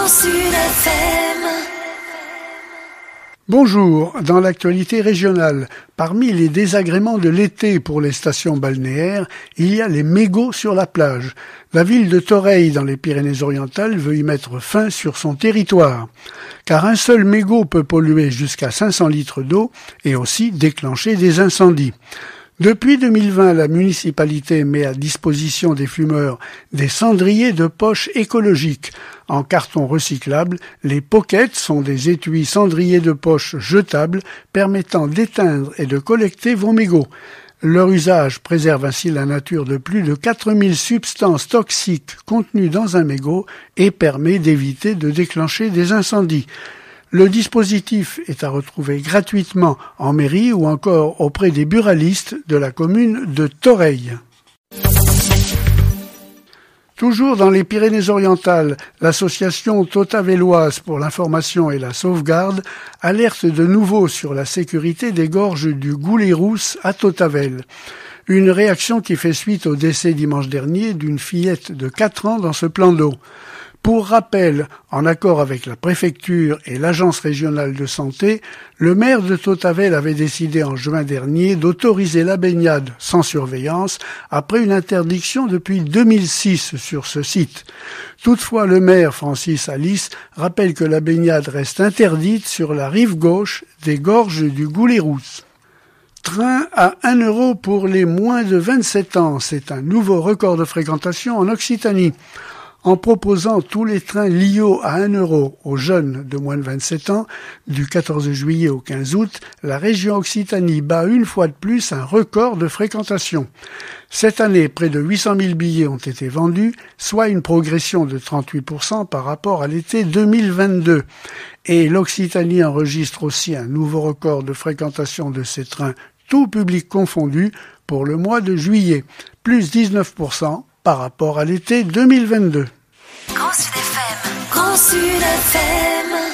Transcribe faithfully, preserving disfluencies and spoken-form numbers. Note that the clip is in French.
Grand Sud F M. Bonjour, dans l'actualité régionale, parmi les désagréments de l'été pour les stations balnéaires, il y a les mégots sur la plage. La ville de Thoreil, dans les Pyrénées-Orientales, veut y mettre fin sur son territoire. Car un seul mégot peut polluer jusqu'à cinq cents litres d'eau et aussi déclencher des incendies. Depuis deux mille vingt, la municipalité met à disposition des fumeurs des cendriers de poche écologiques. En carton recyclable, les pockets sont des étuis cendriers de poche jetables permettant d'éteindre et de collecter vos mégots. Leur usage préserve ainsi la nature de plus de quatre mille substances toxiques contenues dans un mégot et permet d'éviter de déclencher des incendies. Le dispositif est à retrouver gratuitement en mairie ou encore auprès des buralistes de la commune de Thoreil. Toujours dans les Pyrénées-Orientales, l'association Totavelloise pour l'information et la sauvegarde alerte de nouveau sur la sécurité des gorges du Goulet-Rousse à Totavel. Une réaction qui fait suite au décès dimanche dernier d'une fillette de quatre ans dans ce plan d'eau. Pour rappel, en accord avec la préfecture et l'agence régionale de santé, le maire de Totavel avait décidé en juin dernier d'autoriser la baignade sans surveillance après une interdiction depuis deux mille six sur ce site. Toutefois, le maire Francis Alice rappelle que la baignade reste interdite sur la rive gauche des gorges du Goulet-Rousse. Train à un euro pour les moins de vingt-sept ans, c'est un nouveau record de fréquentation en Occitanie. En proposant tous les trains L I O à un euro aux jeunes de moins de vingt-sept ans, du quatorze juillet au quinze août, la région Occitanie bat une fois de plus un record de fréquentation. Cette année, près de huit cent mille billets ont été vendus, soit une progression de trente-huit pour cent par rapport à l'été deux mille vingt-deux. Et l'Occitanie enregistre aussi un nouveau record de fréquentation de ces trains, tout public confondu, pour le mois de juillet, plus dix-neuf pour cent par rapport à l'été deux mille vingt-deux. Grand Sud F M. Grand Sud F M.